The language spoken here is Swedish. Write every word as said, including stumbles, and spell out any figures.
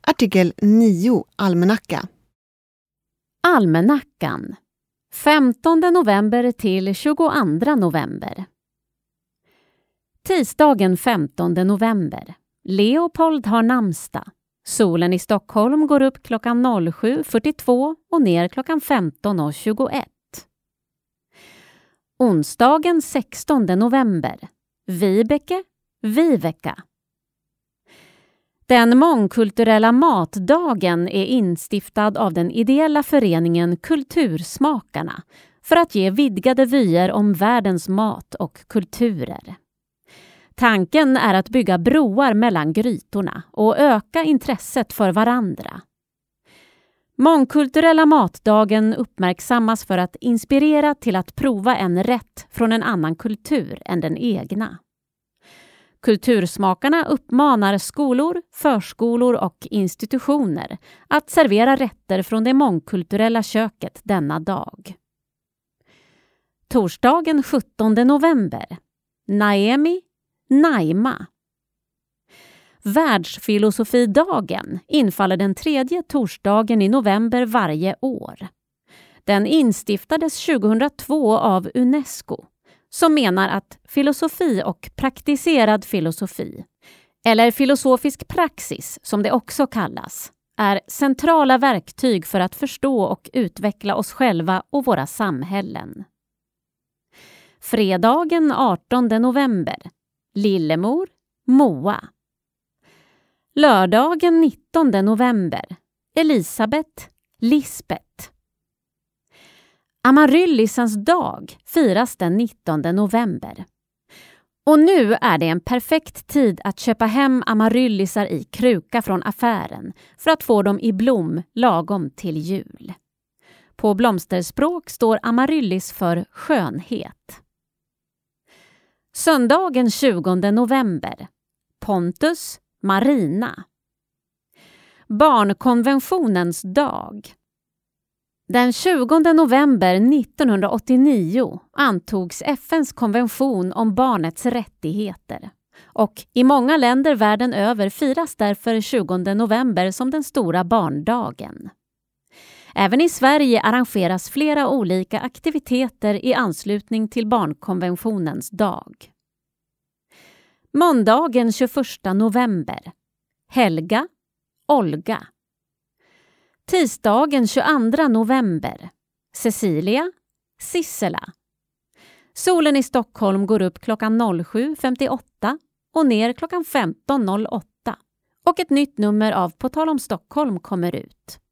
Artikel nio. Almanacka. Almanackan. femtonde november till tjugoandra november. Tisdagen femtonde november. Leopold har namnsdag. Solen i Stockholm går upp klockan sju fyrtiotvå och ner klockan femton tjugoett. Onsdagen sextonde november. Vibeke, Viveka. Den mångkulturella matdagen är instiftad av den ideella föreningen Kultursmakarna för att ge vidgade vyer om världens mat och kulturer. Tanken är att bygga broar mellan grytorna och öka intresset för varandra. Mångkulturella matdagen uppmärksammas för att inspirera till att prova en rätt från en annan kultur än den egna. Kultursmakarna uppmanar skolor, förskolor och institutioner att servera rätter från det mångkulturella köket denna dag. Torsdagen sjuttonde november. Naemi, Naima. Världsfilosofidagen infaller den tredje torsdagen i november varje år. Den instiftades tjugohundratvå av UNESCO, som menar att filosofi och praktiserad filosofi, eller filosofisk praxis som det också kallas, är centrala verktyg för att förstå och utveckla oss själva och våra samhällen. Fredagen artonde november. Lillemor, Moa. Lördagen nittonde november. Elisabeth, Lisbeth. Amaryllisens dag firas den nittonde november. Och nu är det en perfekt tid att köpa hem amaryllisar i kruka från affären för att få dem i blom lagom till jul. På blomsterspråk står amaryllis för skönhet. Söndagen tjugonde november. Pontus, Marina. Barnkonventionens dag. Den tjugonde november nittonhundraåttionio antogs F N:s konvention om barnets rättigheter och i många länder världen över firas därför tjugonde november som den stora barndagen. Även i Sverige arrangeras flera olika aktiviteter i anslutning till barnkonventionens dag. Måndagen tjugoförsta november. Helga, Olga. Tisdagen tjugoandra november. Cecilia, Sissela. Solen i Stockholm går upp klockan sju femtioåtta och ner klockan femton noll åtta och ett nytt nummer av På tal om Stockholm kommer ut.